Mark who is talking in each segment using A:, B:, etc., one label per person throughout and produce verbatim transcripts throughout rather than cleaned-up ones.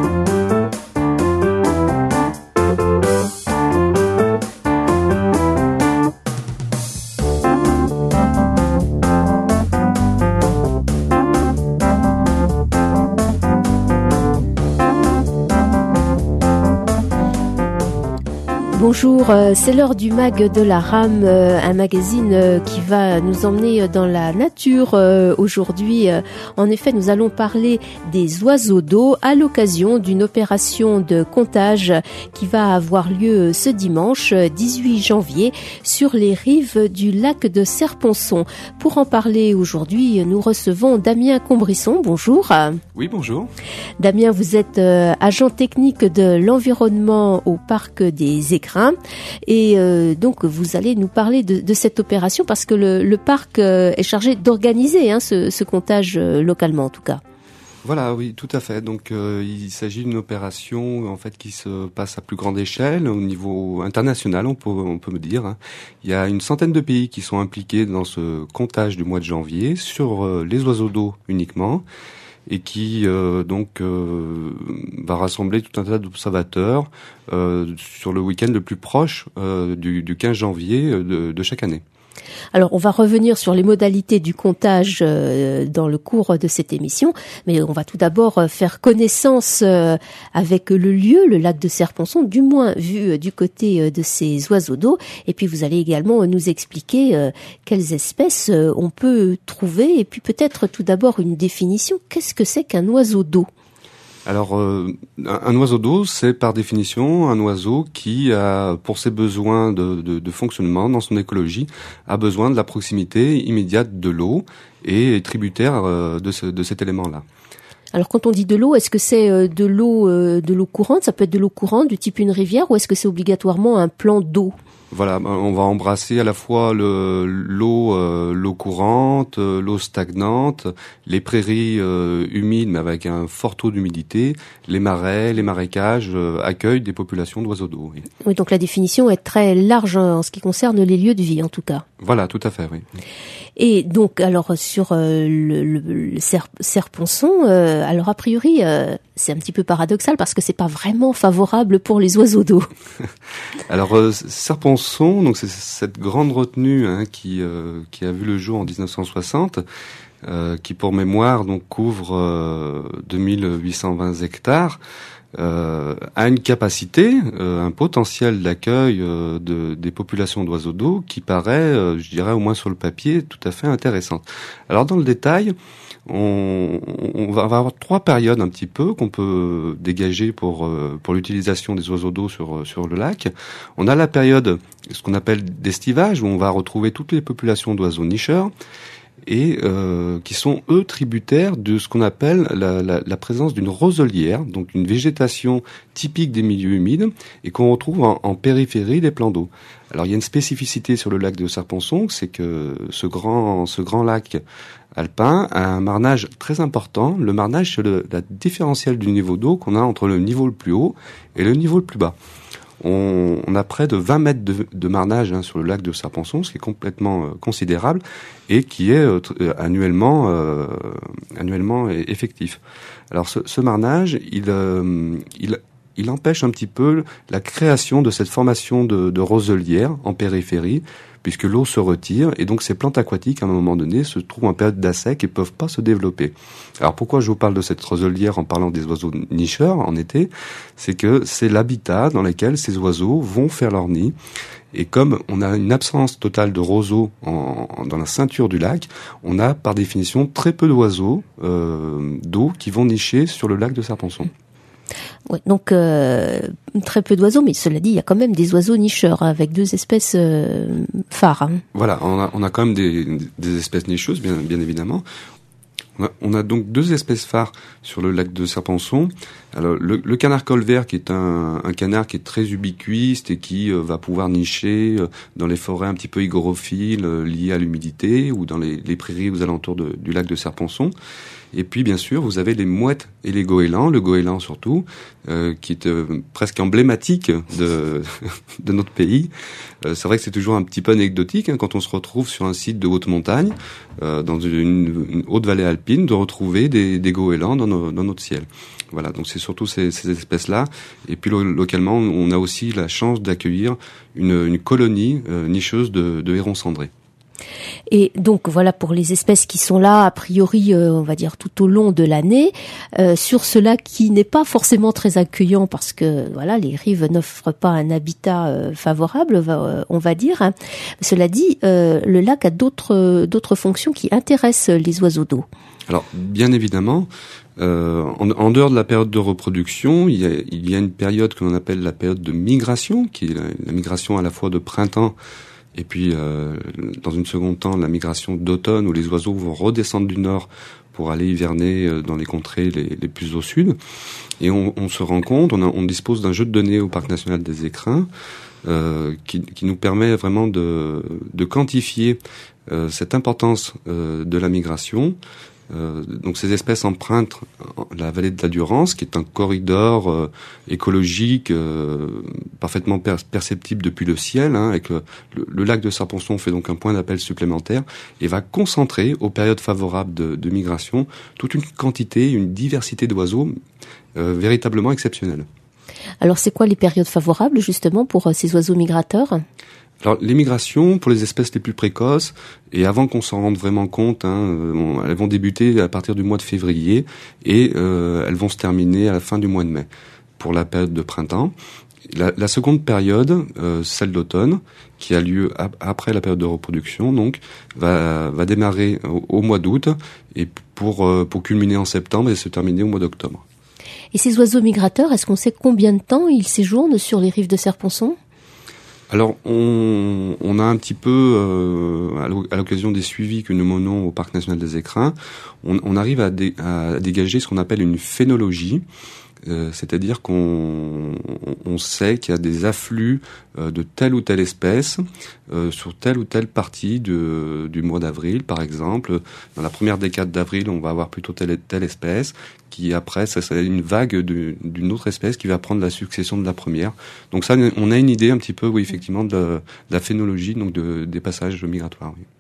A: Bonjour, c'est l'heure du Mag de la Rame, un magazine qui va nous emmener dans la nature aujourd'hui. En effet, nous allons parler des oiseaux d'eau à l'occasion d'une opération de comptage qui va avoir lieu ce dimanche dix-huit janvier sur les rives du lac de Serponçon. Pour en parler aujourd'hui, nous recevons Damien Combrisson. Bonjour.
B: Oui, bonjour.
A: Damien, vous êtes agent technique de l'environnement au parc des Écrins. Et euh, donc vous allez nous parler de, de cette opération parce que le, le parc euh, est chargé d'organiser hein, ce, ce comptage euh, localement en tout cas.
B: Voilà, oui, tout à fait. Donc euh, il s'agit d'une opération en fait qui se passe à plus grande échelle au niveau international, on peut on peut me dire. Hein. Il y a une centaine de pays qui sont impliqués dans ce comptage du mois de janvier sur euh, les oiseaux d'eau uniquement. Et qui euh, donc euh, va rassembler tout un tas d'observateurs euh, sur le week-end le plus proche euh, du, du quinze janvier de, de chaque année.
A: Alors, on va revenir sur les modalités du comptage euh, dans le cours de cette émission, mais on va tout d'abord faire connaissance euh, avec le lieu, le lac de Serponçon, du moins vu euh, du côté euh, de ces oiseaux d'eau. Et puis, vous allez également nous expliquer euh, quelles espèces euh, on peut trouver. Et puis, peut-être tout d'abord une définition. Qu'est-ce que c'est qu'un oiseau d'eau ?
B: Alors, euh, un, un oiseau d'eau, c'est par définition un oiseau qui a, pour ses besoins de, de, de fonctionnement dans son écologie, a besoin de la proximité immédiate de l'eau et est tributaire euh, de, ce, de cet élément-là.
A: Alors, quand on dit de l'eau, est-ce que c'est de l'eau, euh, de l'eau courante ? Ça peut être de l'eau courante, du type une rivière, ou est-ce que c'est obligatoirement un plan d'eau ?
B: Voilà, on va embrasser à la fois le, l'eau, euh, l'eau courante, euh, l'eau stagnante, les prairies euh, humides mais avec un fort taux d'humidité, les marais, les marécages euh, accueillent des populations d'oiseaux d'eau. Oui.
A: Oui, donc la définition est très large en ce qui concerne les lieux de vie, en tout cas.
B: Voilà, tout à fait, oui.
A: Et donc, alors sur euh, le, le, le Serp- Serponçon, euh, alors a priori, euh, c'est un petit peu paradoxal parce que c'est pas vraiment favorable pour les oiseaux d'eau.
B: Alors euh, Serponçon, donc c'est cette grande retenue hein, qui euh, qui a vu le jour en dix-neuf cent soixante, euh, qui pour mémoire donc couvre euh, deux mille huit cent vingt hectares. Euh, a une capacité, euh, un potentiel d'accueil euh, de, des populations d'oiseaux d'eau qui paraît, euh, je dirais au moins sur le papier, tout à fait intéressante. Alors dans le détail, on, on va avoir trois périodes un petit peu qu'on peut dégager pour euh, pour l'utilisation des oiseaux d'eau sur sur le lac. On a la période, ce qu'on appelle d'estivage, où on va retrouver toutes les populations d'oiseaux nicheurs. Et euh, qui sont eux tributaires de ce qu'on appelle la, la, la présence d'une roselière, donc une végétation typique des milieux humides et qu'on retrouve en, en périphérie des plans d'eau. Alors il y a une spécificité sur le lac de Serponçon, c'est que ce grand ce grand lac alpin a un marnage très important. Le marnage, c'est le, la différentielle du niveau d'eau qu'on a entre le niveau le plus haut et le niveau le plus bas. On, on a près de vingt mètres de, de marnage hein, sur le lac de Serponçon, ce qui est complètement euh, considérable et qui est euh, t- annuellement euh, annuellement effectif. Alors ce, ce marnage, il, euh, il il empêche un petit peu la création de cette formation de, de roselières en périphérie, puisque l'eau se retire et donc ces plantes aquatiques à un moment donné se trouvent en période d'assec et peuvent pas se développer. Alors pourquoi je vous parle de cette roselière en parlant des oiseaux nicheurs en été ? C'est que c'est l'habitat dans lequel ces oiseaux vont faire leur nid. Et comme on a une absence totale de roseaux en, en, dans la ceinture du lac, on a par définition très peu d'oiseaux euh, d'eau qui vont nicher sur le lac de Serponçon.
A: Ouais, donc euh, très peu d'oiseaux, mais cela dit, il y a quand même des oiseaux nicheurs hein, avec deux espèces euh, phares. Hein.
B: Voilà, on a, on a quand même des, des espèces nicheuses, bien, bien évidemment. On a, on a donc deux espèces phares sur le lac de Serponçon. Alors, le, le canard colvert, qui est un, un canard qui est très ubiquiste et qui euh, va pouvoir nicher euh, dans les forêts un petit peu hygorophiles euh, liées à l'humidité ou dans les, les prairies aux alentours de, du lac de Serponçon. Et puis, bien sûr, vous avez les mouettes et les goélands, le goéland surtout, euh, qui est euh, presque emblématique de, de notre pays. Euh, c'est vrai que c'est toujours un petit peu anecdotique hein, quand on se retrouve sur un site de haute montagne, euh, dans une, une haute vallée alpine, de retrouver des, des goélands dans, nos, dans notre ciel. Voilà, donc c'est surtout ces, ces espèces-là. Et puis lo- localement, on a aussi la chance d'accueillir une, une colonie euh, nicheuse de, de hérons cendrés.
A: Et donc voilà pour les espèces qui sont là a priori euh, on va dire tout au long de l'année. Euh, sur ce lac qui n'est pas forcément très accueillant parce que voilà les rives n'offrent pas un habitat euh, favorable va, euh, on va dire. Hein. Cela dit, euh, le lac a d'autres d'autres fonctions qui intéressent les oiseaux d'eau.
B: Alors bien évidemment, euh, en, en dehors de la période de reproduction, il y a, il y a une période que l'on appelle la période de migration, qui est la, la migration à la fois de printemps et puis, euh, dans une seconde temps, la migration d'automne où les oiseaux vont redescendre du nord pour aller hiverner dans les contrées les, les plus au sud. Et on, on se rend compte, on, a, on dispose d'un jeu de données au Parc national des Écrins euh, qui, qui nous permet vraiment de, de quantifier euh, cette importance euh, de la migration. Euh, donc ces espèces empruntent la vallée de la Durance, qui est un corridor euh, écologique euh, parfaitement per- perceptible depuis le ciel. Hein, avec le, le, le lac de Serponçon fait donc un point d'appel supplémentaire et va concentrer aux périodes favorables de, de migration toute une quantité, une diversité d'oiseaux euh, véritablement exceptionnelle.
A: Alors c'est quoi les périodes favorables justement pour euh, ces oiseaux migrateurs ?
B: Alors, les migrations, pour les espèces les plus précoces, et avant qu'on s'en rende vraiment compte, hein, bon, elles vont débuter à partir du mois de février et euh, elles vont se terminer à la fin du mois de mai pour la période de printemps. La, la seconde période, euh, celle d'automne, qui a lieu ap- après la période de reproduction, donc va, va démarrer au, au mois d'août et pour, euh, pour culminer en septembre et se terminer au mois d'octobre.
A: Et ces oiseaux migrateurs, est-ce qu'on sait combien de temps ils séjournent sur les rives de Serponçon ?
B: Alors, on, on a un petit peu, euh, à l'occasion des suivis que nous menons au Parc national des Écrins, on, on arrive à, dé, à dégager ce qu'on appelle une phénologie, euh, c'est-à-dire qu'on on sait qu'il y a des afflux euh, de telle ou telle espèce euh, sur telle ou telle partie de, du mois d'avril, par exemple. Dans la première décade d'avril, on va avoir plutôt telle et telle espèce, qui après, ça c'est une vague de, d'une autre espèce qui va prendre la succession de la première. Donc ça, on a une idée un petit peu, oui, effectivement, de, de la phénologie, donc de, des passages migratoires. Oui.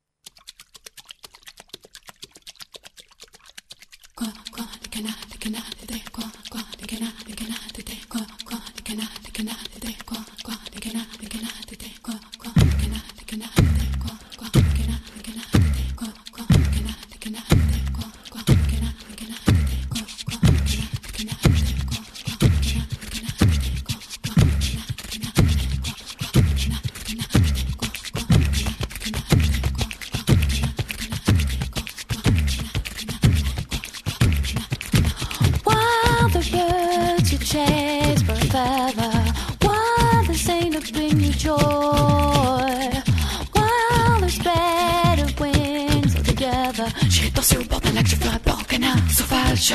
C: J'irai danser au bord d'un lac, je ferai peur au canard sauvage.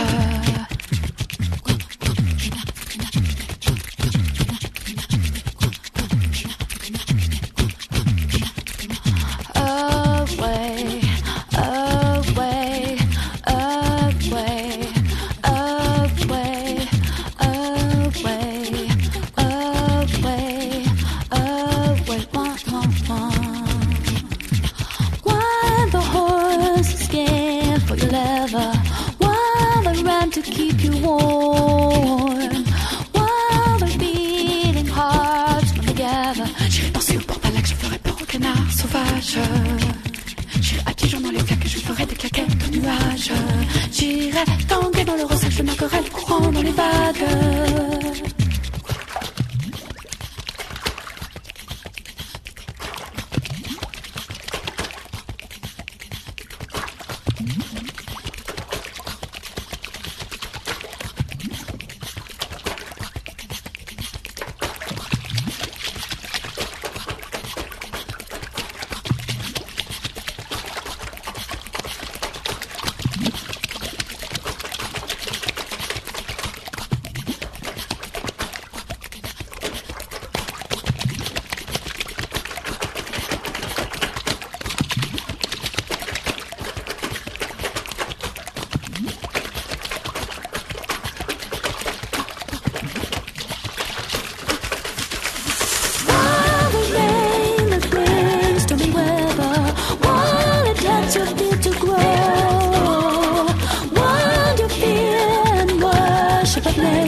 C: J'irai à pieds dans les flaques, je ferai des claquettes de nuages. J'irai tanguer dans le rosage, je narguerai le courant dans les vagues.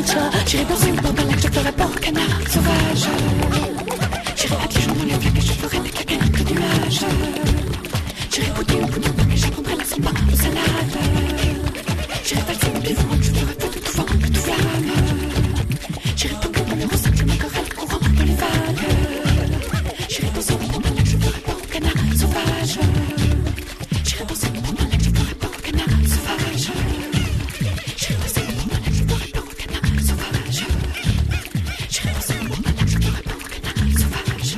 C: nuages. J'irai danser au bord d'un lac, je ferai peur aux canards sauvages. J'irai attirer dans les flaques et je ferai des claquettes de nuages. J'irai goûter au bout de et j'apprendrai la samba de salade. J'irai passer au vivant, je ferai feu de tout vent, de tout flamme. J'irai tomber dans les rossages, je marquerai le courant dans les vagues. J'irai danser au bord d'un lac, je ferai peur aux canards sauvages. J'irai danser au bord d'un lac, je ferai peur aux canards sauvages. J'irai danser au bord d'un lac, je ferai peur aux canards sauvages. J'irai danser au bord d'un lac, je ferai peur aux canards sauvages.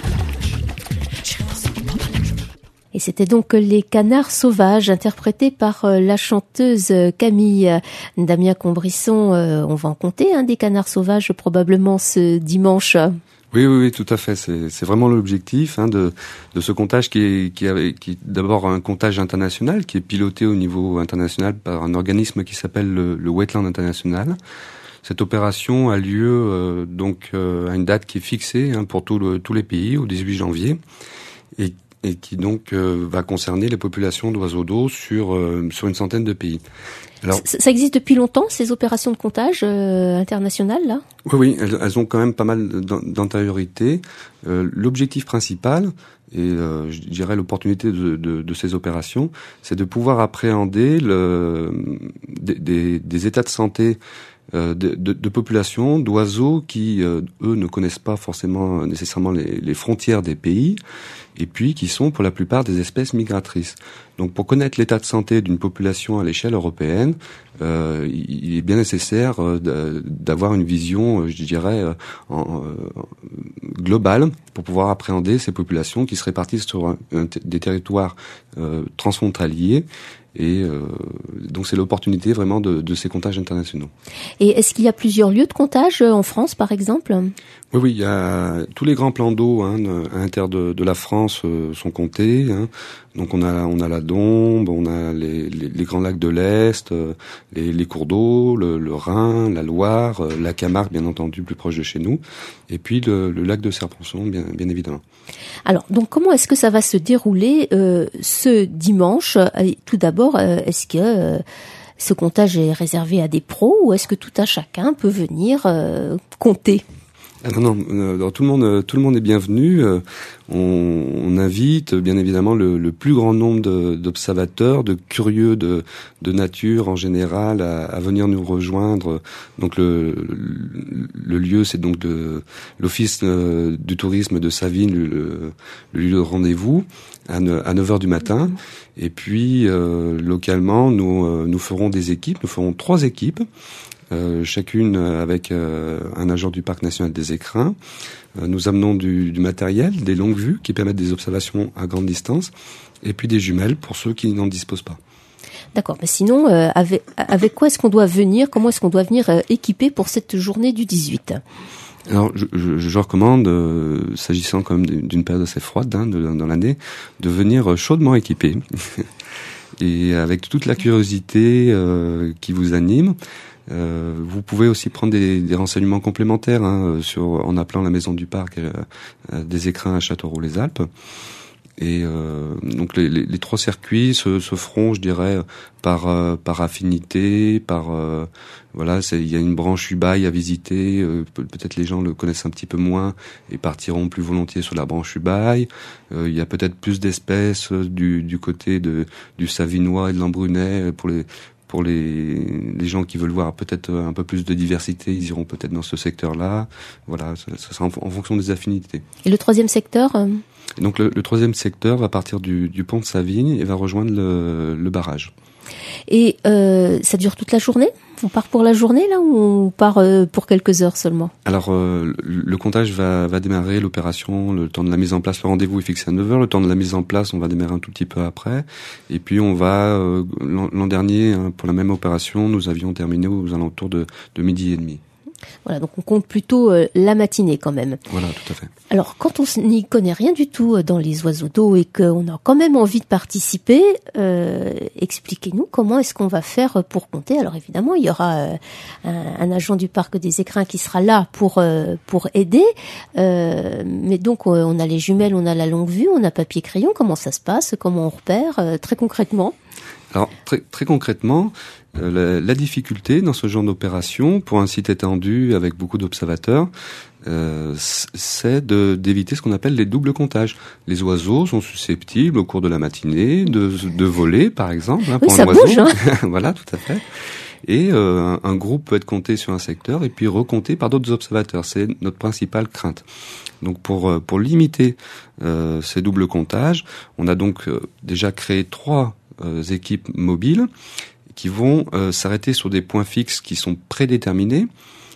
C: J'irai danser au bord d'un lac, je ferai...
A: Et c'était donc les Canards sauvages interprétés par euh, la chanteuse euh, Camille. Damien Combrisson, euh, on va en compter hein, des Canards sauvages probablement ce dimanche.
B: Oui, oui, oui, tout à fait. C'est, c'est vraiment l'objectif hein, de, de ce comptage qui est, qui, est, qui est d'abord un comptage international, qui est piloté au niveau international par un organisme qui s'appelle le, le Wetland International. Cette opération a lieu euh, donc euh, à une date qui est fixée hein, pour tout le, tous les pays au dix-huit janvier et, et qui donc euh, va concerner les populations d'oiseaux d'eau sur euh, sur une centaine de pays.
A: Alors, ça, ça existe depuis longtemps, ces opérations de comptage euh, internationales, là ?
B: Oui, oui, elles, elles ont quand même pas mal d'antériorité. Euh, l'objectif principal, et euh, je dirais l'opportunité de, de, de ces opérations, c'est de pouvoir appréhender le, des, des, des états de santé euh, de, de, de populations d'oiseaux qui, euh, eux, ne connaissent pas forcément nécessairement les, les frontières des pays, et puis qui sont pour la plupart des espèces migratrices. Donc pour connaître l'état de santé d'une population à l'échelle européenne, euh, il est bien nécessaire euh, d'avoir une vision, euh, je dirais, euh, en, euh, globale pour pouvoir appréhender ces populations qui se répartissent sur un, un, des territoires euh, transfrontaliers. Et euh, donc c'est l'opportunité vraiment de, de ces comptages internationaux.
A: Et est-ce qu'il y a plusieurs lieux de comptage en France, par exemple ?
B: Oui, oui, il y a tous les grands plans d'eau hein, à l'intérieur de, de la France euh, sont comptés. Hein. Donc on a on a la Dombe, on a les, les, les grands lacs de l'Est, euh, les, les cours d'eau, le, le Rhin, la Loire, euh, la Camargue bien entendu plus proche de chez nous, et puis le, le lac de Serponçon bien bien évidemment.
A: Alors donc comment est-ce que ça va se dérouler euh, ce dimanche ? Tout d'abord, euh, est-ce que euh, ce comptage est réservé à des pros ou est-ce que tout un chacun peut venir euh, compter ?
B: Ah non, non, euh, tout le monde, tout le monde est bienvenu. Euh, on, on invite bien évidemment le, le plus grand nombre de, d'observateurs, de curieux de, de nature en général, à, à venir nous rejoindre. Donc le, le, le lieu, c'est donc de l'office euh, du tourisme de Savines, le, le lieu de rendez-vous à neuf heures du matin. Et puis euh, localement, nous, euh, nous ferons des équipes. Nous ferons trois équipes. Euh, chacune avec euh, un agent du Parc national des Écrins. Euh, nous amenons du, du matériel, des longues vues qui permettent des observations à grande distance, et puis des jumelles pour ceux qui n'en disposent pas.
A: D'accord, mais sinon, euh, avec, avec quoi est-ce qu'on doit venir ? Comment est-ce qu'on doit venir euh, équipé pour cette journée du dix-huit ?
B: Alors, je, je, je recommande, euh, s'agissant quand même d'une période assez froide hein, de, dans l'année, de venir chaudement équipé et avec toute la curiosité euh, qui vous anime. Euh, vous pouvez aussi prendre des, des renseignements complémentaires hein, sur, en appelant la Maison du Parc euh, des Écrins à Châteauroux-les-Alpes. Et euh, donc les, les, les trois circuits se, se feront, je dirais, par euh, par affinité, par euh, voilà, c'est, il y a une branche Ubaye à visiter. Euh, peut-être les gens le connaissent un petit peu moins et partiront plus volontiers sur la branche Ubaye. Euh, il y a peut-être plus d'espèces du du côté de du Savinois et de l'Embrunet pour les Pour les, les gens qui veulent voir peut-être un peu plus de diversité, ils iront peut-être dans ce secteur-là. Voilà, ça, ça sera en, en fonction des affinités.
A: Et le troisième secteur euh...
B: et donc le, le troisième secteur va partir du, du pont de Savines et va rejoindre le, le barrage.
A: Et euh, ça dure toute la journée ? On part pour la journée là ou on part euh, pour quelques heures seulement ?
B: Alors euh, le, le comptage va, va démarrer, l'opération, le temps de la mise en place, le rendez-vous est fixé à neuf heures, le temps de la mise en place on va démarrer un tout petit peu après, et puis on va, euh, l'an, l'an dernier hein, pour la même opération nous avions terminé aux alentours de, de midi et demi.
A: Voilà, donc on compte plutôt euh, la matinée quand même.
B: Voilà, tout à fait.
A: Alors, quand on n'y connaît rien du tout dans les oiseaux d'eau et qu'on a quand même envie de participer, euh, expliquez-nous comment est-ce qu'on va faire pour compter. Alors évidemment, il y aura euh, un, un agent du Parc des Écrins qui sera là pour euh, pour aider. Euh, mais donc, on a les jumelles, on a la longue vue, on a papier-crayon. Comment ça se passe ? Comment on repère euh, très concrètement ?
B: Alors très, très concrètement, euh, la, la difficulté dans ce genre d'opération, pour un site étendu avec beaucoup d'observateurs, euh, c'est de, d'éviter ce qu'on appelle les doubles comptages. Les oiseaux sont susceptibles au cours de la matinée de, de voler, par exemple, hein,
A: oui,
B: pour
A: ça
B: un oiseau.
A: Bouge, hein.
B: Voilà, tout à fait. Et euh, un, un groupe peut être compté sur un secteur et puis recompté par d'autres observateurs. C'est notre principale crainte. Donc pour pour limiter euh, ces doubles comptages, on a donc euh, déjà créé trois euh, équipes mobiles qui vont euh, s'arrêter sur des points fixes qui sont prédéterminés,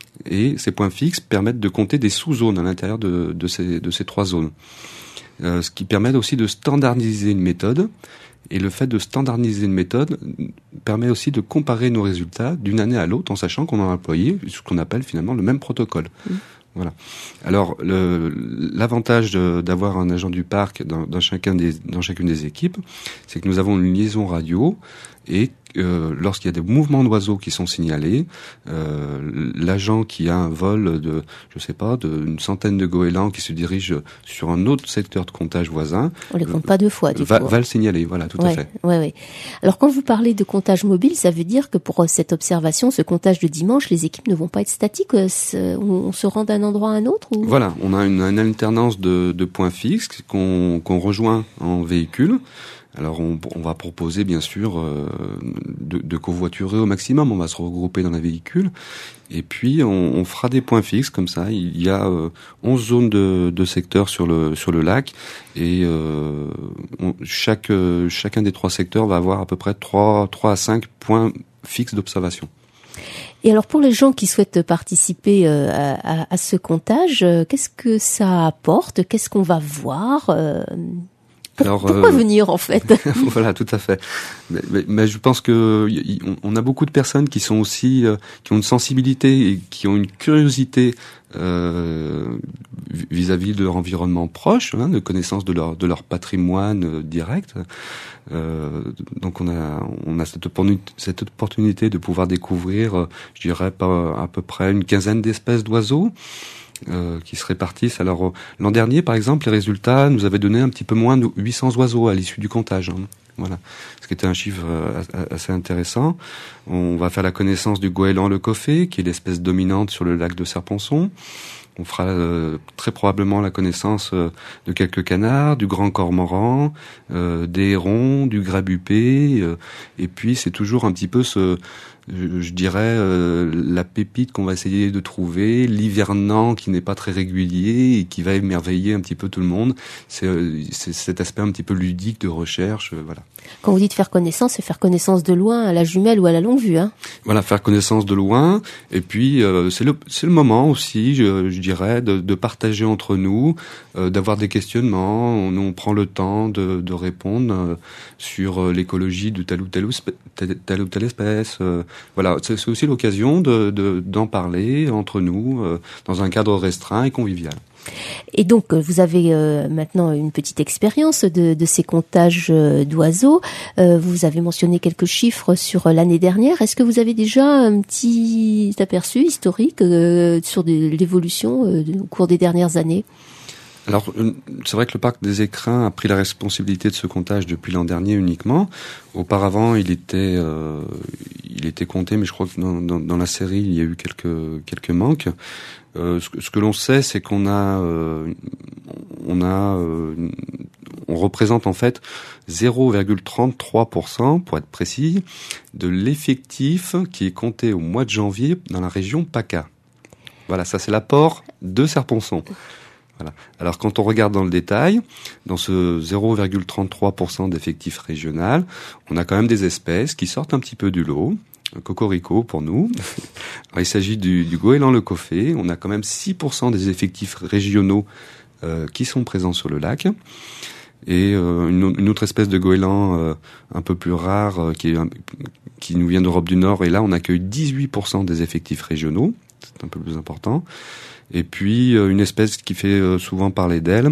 B: et ces points fixes permettent de compter des sous-zones à l'intérieur de, de ces de ces trois zones. Euh, ce qui permet aussi de standardiser une méthode. Et le fait de standardiser une méthode permet aussi de comparer nos résultats d'une année à l'autre en sachant qu'on a employé ce qu'on appelle finalement le même protocole. Mmh. Voilà. Alors, le, l'avantage de, d'avoir un agent du parc dans, dans, chacun des, dans chacune des équipes, c'est que nous avons une liaison radio et euh, lorsqu'il y a des mouvements d'oiseaux qui sont signalés, euh, l'agent qui a un vol de, je sais pas, d'une centaine de goélands qui se dirige sur un autre secteur de comptage voisin,
A: on les compte pas deux fois, du
B: va,
A: coup.
B: va le signaler. Voilà, tout
A: ouais,
B: à fait.
A: Ouais, ouais. Alors, quand vous parlez de comptage mobile, ça veut dire que pour cette observation, ce comptage de dimanche, les équipes ne vont pas être statiques. On se rend d'un endroit à un autre ou...
B: Voilà, on a une, une alternance de, de points fixes qu'on, qu'on rejoint en véhicule. Alors on, on va proposer bien sûr euh, de, de covoiturer au maximum, on va se regrouper dans un véhicule et puis on, on fera des points fixes comme ça. Il y a euh, onze zones de, de secteurs sur le sur le lac et euh, on, chaque euh, chacun des trois secteurs va avoir à peu près trois trois à cinq points fixes d'observation.
A: Et alors pour les gens qui souhaitent participer euh, à, à, à ce comptage, euh, qu'est-ce que ça apporte ? Qu'est-ce qu'on va voir ? euh Alors, Pourquoi euh, venir en fait ?
B: Voilà, tout à fait. Mais, mais, mais je pense que y, on, on a beaucoup de personnes qui sont aussi euh, qui ont une sensibilité et qui ont une curiosité euh, vis-à-vis de leur environnement proche, hein, de connaissance de leur de leur patrimoine euh, direct. Euh, donc on a on a cette opportunité, cette opportunité de pouvoir découvrir, euh, je dirais, pas, à peu près une quinzaine d'espèces d'oiseaux. Euh, qui se répartissent. Alors euh, l'an dernier, par exemple, les résultats nous avaient donné un petit peu moins de huit cents oiseaux à l'issue du comptage. Hein. Voilà, ce qui était un chiffre euh, assez intéressant. On va faire la connaissance du goéland le coffet, qui est l'espèce dominante sur le lac de Serponçon. On fera euh, très probablement la connaissance euh, de quelques canards, du grand cormoran, euh, des hérons, du grabupé, euh, et puis c'est toujours un petit peu ce Je, je dirais euh, la pépite qu'on va essayer de trouver, l'hivernant qui n'est pas très régulier et qui va émerveiller un petit peu tout le monde. C'est, c'est cet aspect un petit peu ludique de recherche, euh, voilà.
A: Quand vous dites faire connaissance, c'est faire connaissance de loin, à la jumelle ou à la longue vue, hein.
B: Voilà, faire connaissance de loin. Et puis euh, c'est le c'est le moment aussi, je, je dirais, de, de partager entre nous, euh, d'avoir des questionnements. On, on prend le temps de, de répondre euh, sur l'écologie de telle ou telle, telle, telle ou telle espèce. Euh, Voilà, c'est aussi l'occasion de, de, d'en parler entre nous euh, dans un cadre restreint et convivial.
A: Et donc, vous avez euh, maintenant une petite expérience de, de ces comptages euh, d'oiseaux. Euh, vous avez mentionné quelques chiffres sur euh, l'année dernière. Est-ce que vous avez déjà un petit aperçu historique euh, sur de, l'évolution euh, au cours des dernières années ?
B: Alors, c'est vrai que le parc des Écrins a pris la responsabilité de ce comptage depuis l'an dernier uniquement. Auparavant, il était, euh, il était compté, mais je crois que dans, dans, dans la série, il y a eu quelques quelques manques. Euh, ce, ce que l'on sait, c'est qu'on a, euh, on a, euh, on représente en fait zéro virgule trente-trois pour cent, pour être précis, de l'effectif qui est compté au mois de janvier dans la région PACA. Voilà, ça c'est l'apport de Serponçon. Voilà. Alors quand on regarde dans le détail, dans ce zéro virgule trente-trois pour cent d'effectif régional, on a quand même des espèces qui sortent un petit peu du lot. Cocorico pour nous. Alors, il s'agit du, du goéland le coffet. On a quand même six pour cent des effectifs régionaux euh, qui sont présents sur le lac. Et euh, une, une autre espèce de goéland euh, un peu plus rare euh, qui, est, qui nous vient d'Europe du Nord. Et là, on accueille dix-huit pour cent des effectifs régionaux. C'est un peu plus important. Et puis euh, une espèce qui fait euh, souvent parler d'elle,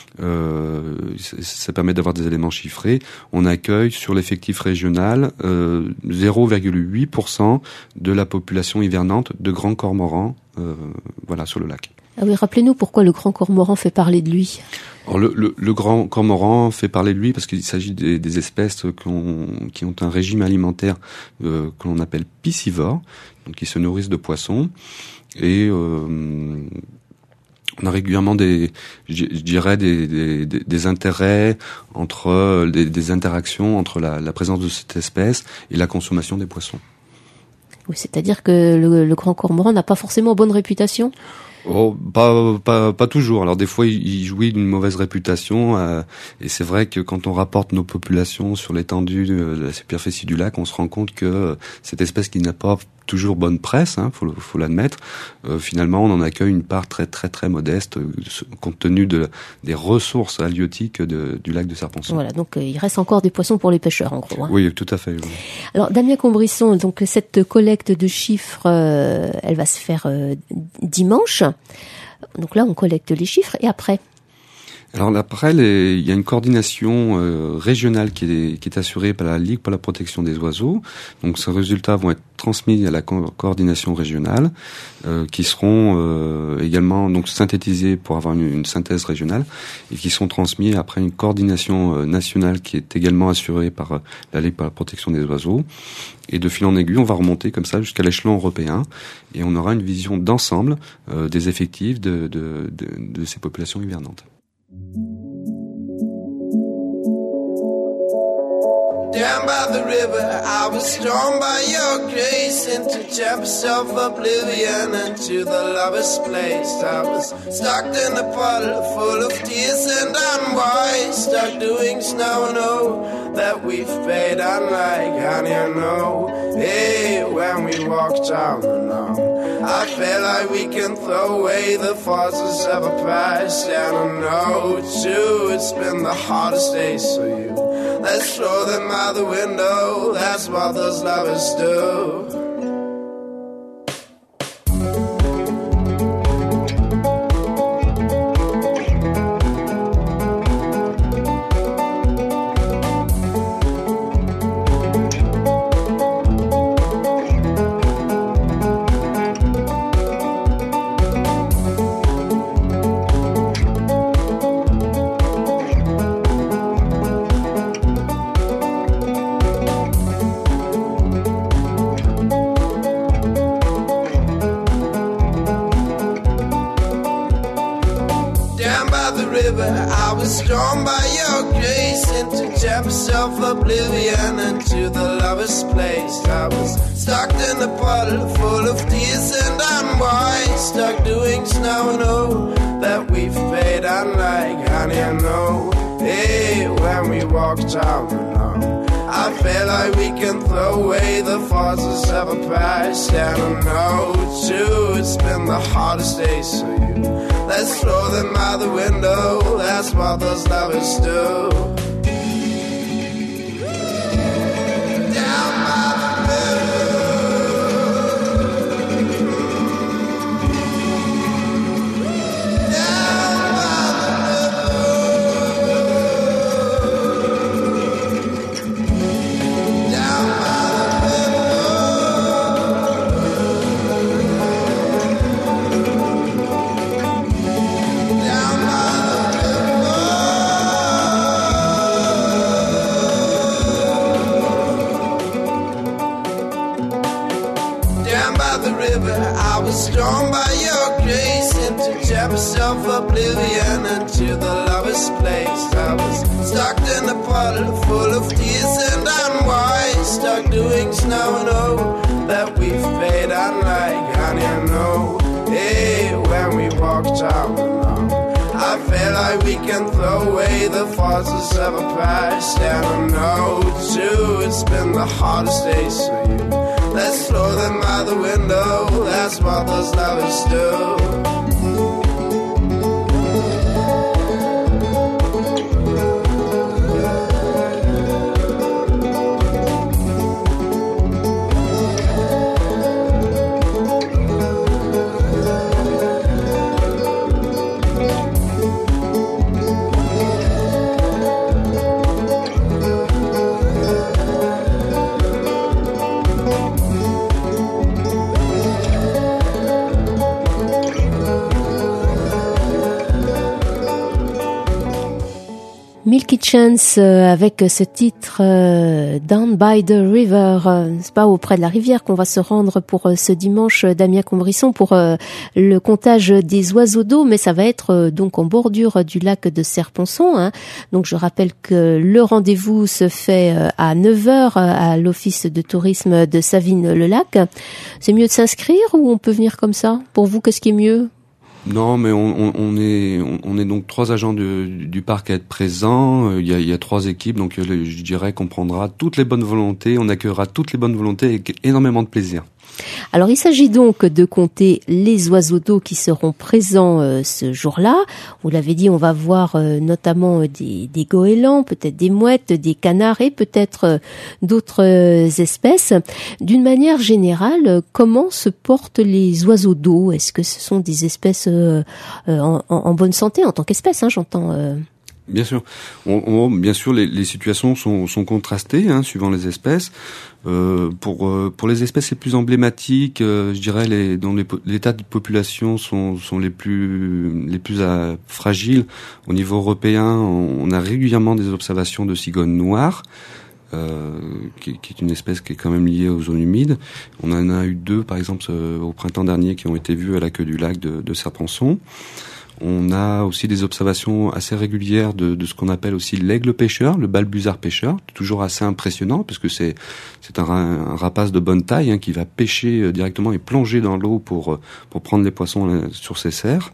B: euh, ça, ça permet d'avoir des éléments chiffrés. On accueille sur l'effectif régional euh, zéro virgule huit pour cent de la population hivernante de grands cormorans, euh, voilà, sur le lac.
A: Ah oui, rappelez-nous pourquoi le grand cormoran fait parler de lui.
B: Alors le, le, le grand cormoran fait parler de lui parce qu'il s'agit des, des espèces qui ont, qui ont un régime alimentaire euh, que l'on appelle piscivore, donc qui se nourrissent de poissons. Et euh, on a régulièrement des, je dirais, des, des, des intérêts entre, des, des interactions entre la, la présence de cette espèce et la consommation des poissons.
A: Oui, c'est-à-dire que le, le grand cormoran n'a pas forcément bonne réputation ?
B: Oh, pas, pas, pas toujours. Alors des fois, il, il jouit d'une mauvaise réputation, euh, et c'est vrai que quand on rapporte nos populations sur l'étendue de la superficie du lac, on se rend compte que euh, cette espèce qui n'a pas toujours bonne presse, hein, faut, faut l'admettre, euh, finalement, on en accueille une part très, très, très modeste, euh, compte tenu de des ressources halieutiques de, du lac de Serponçon.
A: Voilà, donc euh, il reste encore des poissons pour les pêcheurs, en gros. Hein.
B: Oui, tout à fait. Oui.
A: Alors, Damien Combrisson, donc cette collecte de chiffres, euh, elle va se faire euh, dimanche. Donc là, on collecte les chiffres et après.
B: Alors après, les, il y a une coordination euh, régionale qui est, qui est assurée par la Ligue pour la protection des oiseaux. Donc ces résultats vont être transmis à la co- coordination régionale, euh, qui seront euh, également donc synthétisés pour avoir une, une synthèse régionale et qui seront transmis après une coordination euh, nationale qui est également assurée par euh, la Ligue pour la protection des oiseaux. Et de fil en aiguille, on va remonter comme ça jusqu'à l'échelon européen et on aura une vision d'ensemble euh, des effectifs de, de, de, de ces populations hivernantes.
D: Down by the river, I was drawn by your grace into chambers of oblivion, into the lover's place. I was stuck in a puddle full of tears and unwise, stuck doing snow and oh, that we've paid unlike honey and oh. Hey, when we walked down the lawn, I felt like we can throw away the forces of a past, and I know too, it's been the hardest days for you. Let's throw them out the window, that's what those lovers do. I was drawn by your grace into chambers of oblivion, into the lover's place. I was stuck in a puddle full of tears and unwise, stuck doing snow and oh, that we've paid unlike honey and oh. Hey, when we walked out alone, I feel like we can throw away the forces of a past, and I know too, it's been the hardest days for you. Let's throw them out the window, that's what those lovers do. Down by the drawn by your grace into chambers of oblivion, into the lover's place. I was stuck in a puddle full of tears and unwise, stuck doing snow and oh, that we've paid unlike honey and oh. Hey, when we walked out alone, I feel like we can throw away the forces of a past, and I know too, it's been the hardest days for you. Let's throw them out the window, that's what those lovers do.
A: Milky Chance euh, avec ce titre euh, Down by the River. Euh, c'est pas auprès de la rivière qu'on va se rendre pour euh, ce dimanche, euh, Damien Combrisson, pour euh, le comptage des oiseaux d'eau, mais ça va être euh, donc en bordure du lac de Serponçon. Hein. Donc je rappelle que le rendez-vous se fait euh, à neuf heures euh, à l'office de tourisme de Savines-le-Lac. C'est mieux de s'inscrire ou on peut venir comme ça? Pour vous, qu'est-ce qui est mieux?
B: Non, mais on, on, on est on, on est donc trois agents de, du parc à être présents. Il y a, il y a trois équipes, donc je dirais qu'on prendra toutes les bonnes volontés, on accueillera toutes les bonnes volontés avec énormément de plaisir.
A: Alors il s'agit donc de compter les oiseaux d'eau qui seront présents euh, ce jour-là. Vous l'avez dit, on va voir euh, notamment des, des goélands, peut-être des mouettes, des canards et peut-être euh, d'autres euh, espèces. D'une manière générale, comment se portent les oiseaux d'eau? Est-ce que ce sont des espèces euh, euh, en, en bonne santé en tant qu'espèce, hein, j'entends euh...
B: Bien sûr, on, on, bien sûr, les, les situations sont, sont contrastées hein, suivant les espèces. Euh, pour euh, pour les espèces les plus emblématiques, euh, je dirais les dont les, l'état de population sont sont les plus les plus euh, fragiles. Au niveau européen, on, on a régulièrement des observations de cigognes noires. Euh, qui, qui est une espèce qui est quand même liée aux zones humides. On en a eu deux, par exemple, euh, au printemps dernier, qui ont été vues à la queue du lac de, de Serponçon. On a aussi des observations assez régulières de, de ce qu'on appelle aussi l'aigle pêcheur, le balbuzard pêcheur, toujours assez impressionnant parce que c'est c'est un, un rapace de bonne taille hein, qui va pêcher directement et plonger dans l'eau pour pour prendre les poissons là, sur ses serres.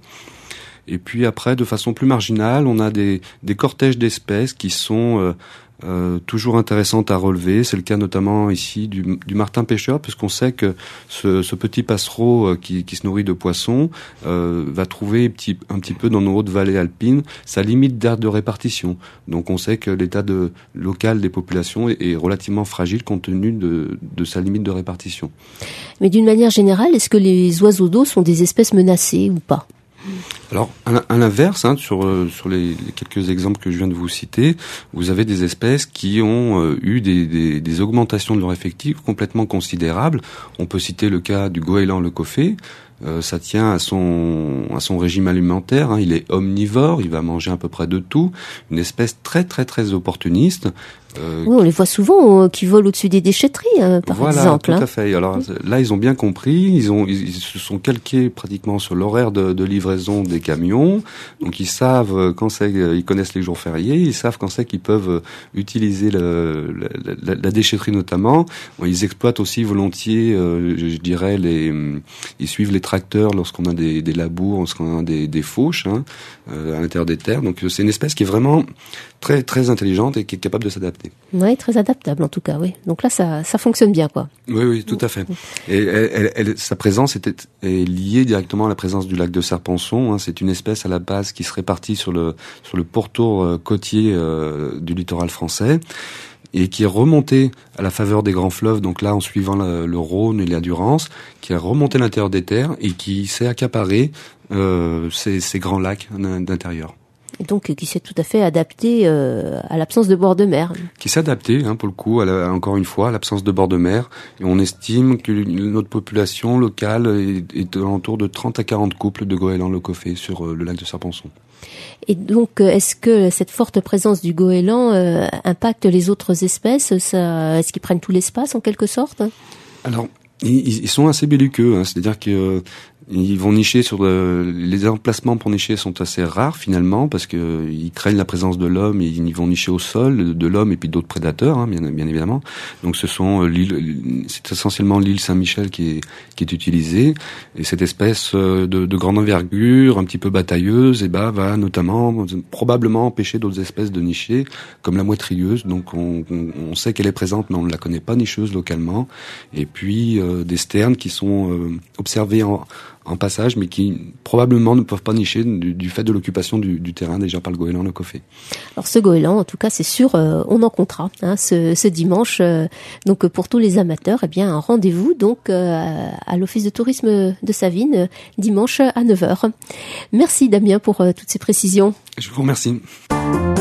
B: Et puis après, de façon plus marginale, on a des des cortèges d'espèces qui sont euh, Euh, toujours intéressante à relever. C'est le cas notamment ici du, du martin pêcheur, puisqu'on sait que ce, ce petit passereau euh, qui, qui se nourrit de poissons euh, va trouver petit, un petit peu dans nos hautes vallées alpines sa limite d'aire de répartition. Donc on sait que l'état de, local des populations est, est relativement fragile compte tenu de, de sa limite de répartition.
A: Mais d'une manière générale, est-ce que les oiseaux d'eau sont des espèces menacées ou pas ?
B: Alors, à l'inverse, hein, sur sur les, les quelques exemples que je viens de vous citer, vous avez des espèces qui ont euh, eu des, des, des augmentations de leur effectif complètement considérables. On peut citer le cas du goéland leucophée. Euh, ça tient à son à son régime alimentaire. Hein. Il est omnivore, il va manger à peu près de tout. Une espèce très très très opportuniste.
A: Euh, oui, on les voit souvent euh, qui volent au-dessus des déchetteries, euh, par
B: voilà,
A: exemple.
B: Voilà, tout
A: hein.
B: à fait. Alors là, ils ont bien compris. Ils ont ils, ils se sont calqués pratiquement sur l'horaire de, de livraison des camions. Donc ils savent quand c'est, ils connaissent les jours fériés. Ils savent quand c'est qu'ils peuvent utiliser le, la, la, la déchetterie notamment. Bon, ils exploitent aussi volontiers, euh, je, je dirais, les ils suivent les tracteurs lorsqu'on a des, des labours, lorsqu'on a des, des fauches hein, euh, à l'intérieur des terres. Donc c'est une espèce qui est vraiment très très intelligente et qui est capable de s'adapter.
A: Oui, très adaptable en tout cas, oui. Donc là, ça, ça fonctionne bien, quoi.
B: Oui, oui, tout à fait. Et elle, elle, elle, sa présence était, est liée directement à la présence du lac de Serponçon. Hein. C'est une espèce à la base qui se répartit sur le sur le pourtour euh, côtier euh, du littoral français et qui est remontée à la faveur des grands fleuves, donc là en suivant le, le Rhône et la Durance, qui a remonté à l'intérieur des terres et qui s'est accaparé euh, ces, ces grands lacs d'intérieur.
A: Et donc qui s'est tout à fait adapté euh, à l'absence de bord de mer.
B: Qui s'est adapté, hein, pour le coup, à la, encore une fois, à l'absence de bord de mer. Et on estime que notre population locale est, est autour de trente à quarante couples de goélands leucophées sur euh, le lac de Serponçon.
A: Et donc, est-ce que cette forte présence du goéland euh, impacte les autres espèces ça, est-ce qu'ils prennent tout l'espace en quelque sorte?
B: Alors, ils, ils sont assez belliqueux, hein, c'est-à-dire que euh, ils vont nicher sur de, les emplacements pour nicher sont assez rares finalement parce que euh, ils craignent la présence de l'homme et ils vont nicher au sol de l'homme et puis d'autres prédateurs hein, bien, bien évidemment. Donc ce sont euh, l'île, c'est essentiellement l'île Saint-Michel qui est qui est utilisée et cette espèce euh, de, de grande envergure, un petit peu batailleuse, et ben va notamment probablement empêcher d'autres espèces de nicher comme la mouette rieuse. Donc on, on, on sait qu'elle est présente mais on ne la connaît pas nicheuse localement. Et puis euh, des sternes qui sont euh, observés en en passage, mais qui probablement ne peuvent pas nicher du, du fait de l'occupation du, du terrain déjà par le goéland leucophée.
A: Alors ce goéland, en tout cas, c'est sûr, euh, on en comptera hein, ce, ce dimanche. Euh, donc pour tous les amateurs, eh bien un rendez-vous donc euh, à l'office de tourisme de Savines euh, dimanche à neuf heures. Merci Damien pour euh, toutes ces précisions.
B: Je vous remercie.